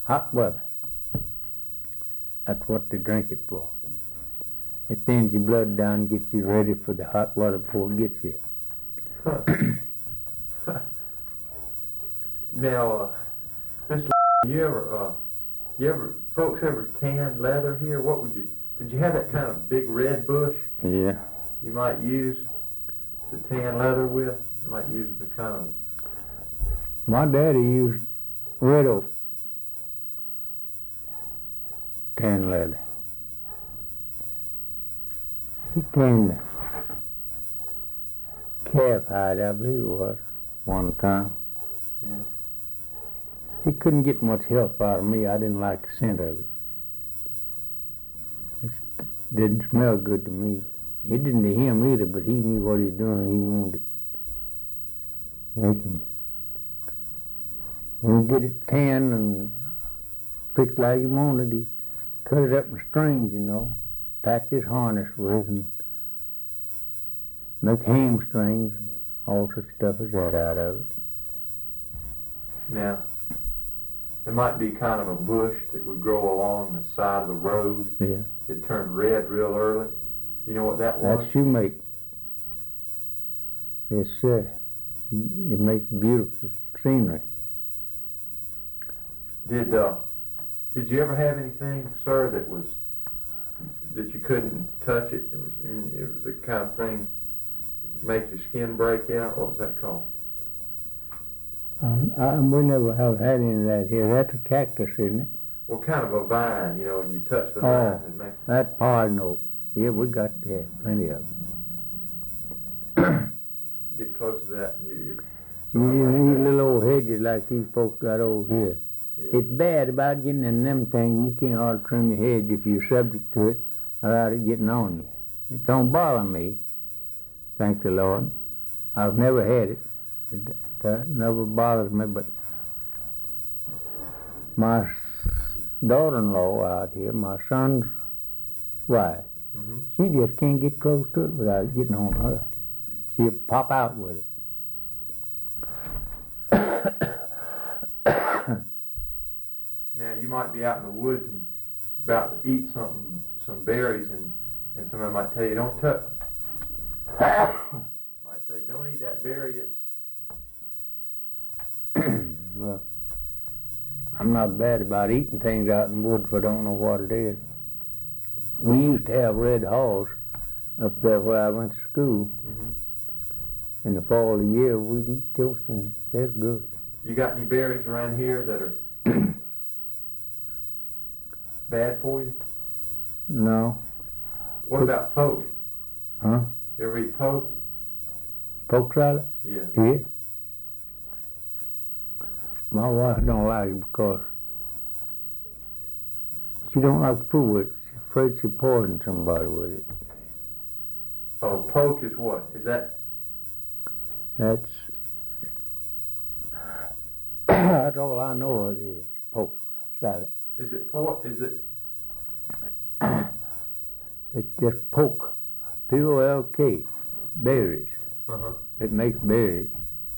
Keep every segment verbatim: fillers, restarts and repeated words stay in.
hot weather. That's what they drink it for. It thins your blood down and gets you ready for the hot weather before it gets you. Huh. Now, uh, Mister you ever, uh, you ever, folks ever tan leather here? What would you, did you have that kind of big red bush Yeah. you might use to tan leather with? You might use the kind of, My daddy used red oak tan leather. He tanned the calf hide, I believe it was, one time. yeah. He couldn't get much help out of me. I didn't like the scent of it. It didn't smell good to me. It didn't to him either, but he knew what he was doing. He wanted to make him when he get it tanned and fixed like he wanted. He cut it up in strings, you know, patch his harness with, and make hamstrings and all such stuff as that out of it. Now, there might be kind of a bush that would grow along the side of the road. Yeah. It turned red real early. You know what that was? That's shoemake. Yes, sir. It makes beautiful scenery. Did uh, did you ever have anything, sir, that was that you couldn't touch it? It was it was the kind of thing that make your skin break out. What was that called? Um, I, we never have had any of that here. That's a cactus, isn't it? Well, kind of a vine, you know, and you touch the Oh, vine, it makes. That pardon oak. Yeah, we got that. Plenty of them. Get close to that, and you. you You something need like that. little old hedges like these folks got over here. Yeah. It's bad about getting in them things. You can't hardly trim your hedge if you're subject to it without it getting on you. It don't bother me, thank the Lord. I've never had it. It uh, never bothers me, but my s- daughter-in-law out here, my son's wife, Mhm. she just can't get close to it without it getting on her. She'll pop out with it. Now, you might be out in the woods and about to eat something, some berries, and, and somebody might tell you, don't touch. Might say, don't eat that berry, it's. Well, I'm not bad about eating things out in the woods if I don't know what it is. We used to have red haws up there where I went to school. Mhm. In the fall of the year, we'd eat those things. They're good. You got any berries around here that are bad for you? No. What about poke? Huh? You ever eat poke? Poke salad? Yeah. Yeah. My wife don't like it because she don't like food with it. She's afraid she poison somebody with it. Oh, poke is what? Is that? That's that's all I know it is. Poke salad. Is it pork? Is it? It's just poke. P O L K. Berries. Uh huh. It makes berries.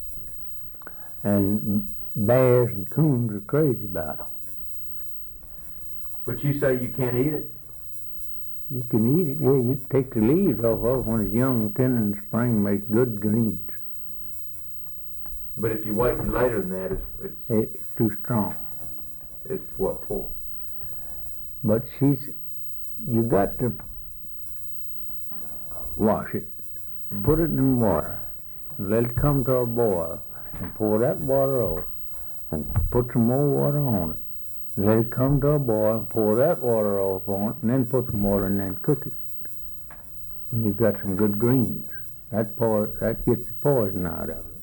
And bears and coons are crazy about them. But you say you can't eat it? You can eat it, yeah, you take the leaves off of it when it's young, tender in the spring, makes good greens. But if you wait any later than that, it's it's It's too strong. it's what for? But she's, you got to wash it, Mhm. put it in water, let it come to a boil, and pour that water off, and put some more water on it. Let it come to a boil, and pour that water off on it, and then put some water in there and cook it. And you've got some good greens. That po- that gets the poison out of it.